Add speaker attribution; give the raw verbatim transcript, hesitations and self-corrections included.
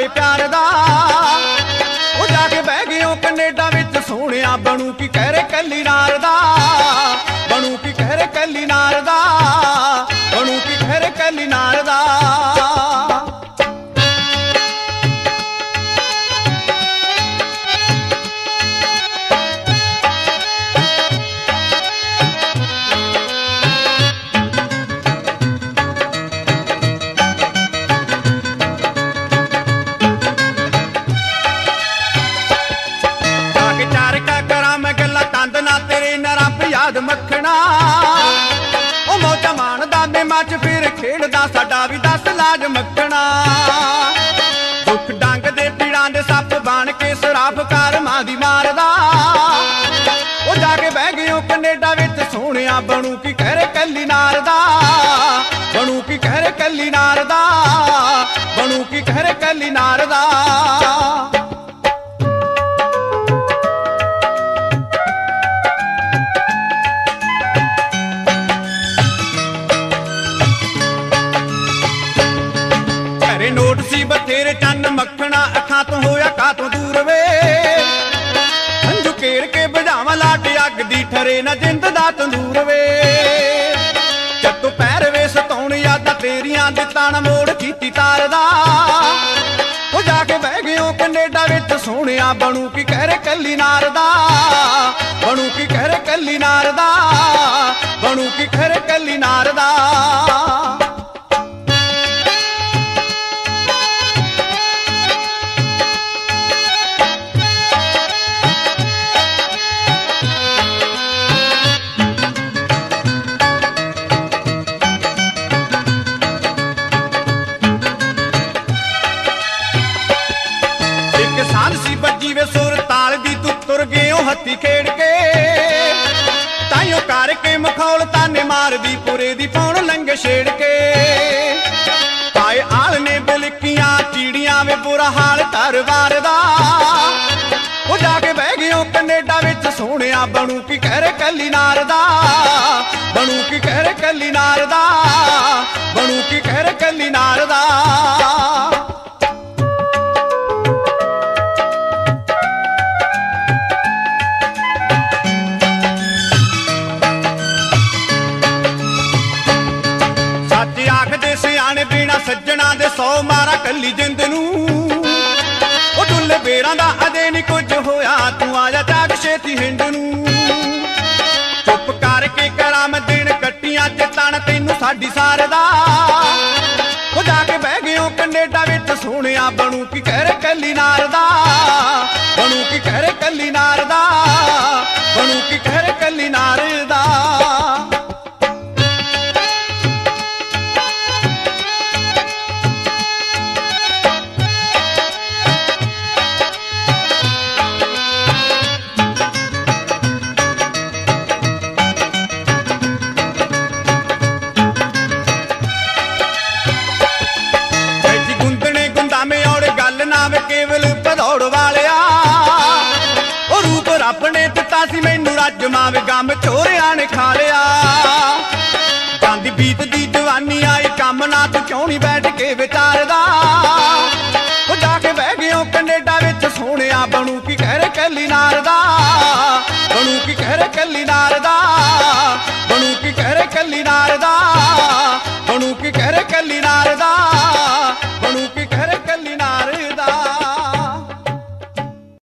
Speaker 1: सारे प्यार दा। ओ जाके बह गए हो कनेडा विच सोहणिया, बनू की कहरे कली नार दा, बनू की कहरे कली नार दा, बनू की कहरे कली नार दा। मखना ओ मौजा माणदा मेमा च फिर खेड़दा साडा भी दस लाज मखना। दुख डंग दे पीड़ां दे सप बन के सराफ कार मां दी मारदा। ओ जाके बह गए हो कनेडा विच सोहणिया, बनू की कहरे कली नार दा, बनू की कहरे कली नार दा, बनू की कहरे कली नार दा। नोट सी बथेरे चन्न मखना, अखां तो होया का तो दूर वे। हंजू केर के बजावा लाट अग दी ठरे ना जिंद दा तंदूर वे। जद तू पैर वे सताउण यादां तेरियां दित्ता ना मोड़ कीती तार दा। ओ जाके बह गए हो कनेडा विच सोहणिया, बनू की कहरे कली नार दा, बनू की कहरे कली नार दा, बनू की कहरे कली नार दा। हत्ती खेड़ के ताइयों करके मखौल ताने मार दी पुरे दी पौण लंघे छेड़ के। पाए आल ने बिलकियां चीड़ियां वे बुरा हाल तरवार दा। ओ जाके बह गए हो कनेडा विच सोहणिया, बनू की कहरे कली नार दा, बनू की कहरे कली नार दा, बनू की कहरे कली नार दा। बिना सज्जना दे सौ मारा कली जिंद नूं, ओ डुल्ले बेरां दा अदे नी कुछ होया, तू आजा जाग छेती हिंद नूं। चुप करके करा मैं दिन कट्टियां चेतान तैनू साडी सार दा। ओ जाके बह गए हो कनेडा विच सोहणिया, बनू की कहरे कली नार दा, बनू की कहरे कली नार दा, बनू की कहरे कली नार दा। केवल भदौड़ वालिया ओ रूप रब ने दिता सी मैनू रज मावे, गम चोरिया ने खा लिया। जांदी बीत दी जवानी आई कम ना, तू क्यों नहीं बैठ के विचारदा। ओ जाके बह गए हो कनेडा विच सोहणिया, बनू की कहरे कली नार दा, बनू की कहरे कली नार दा, बनू की कहरे कली नार दा, बनू की कहरे कली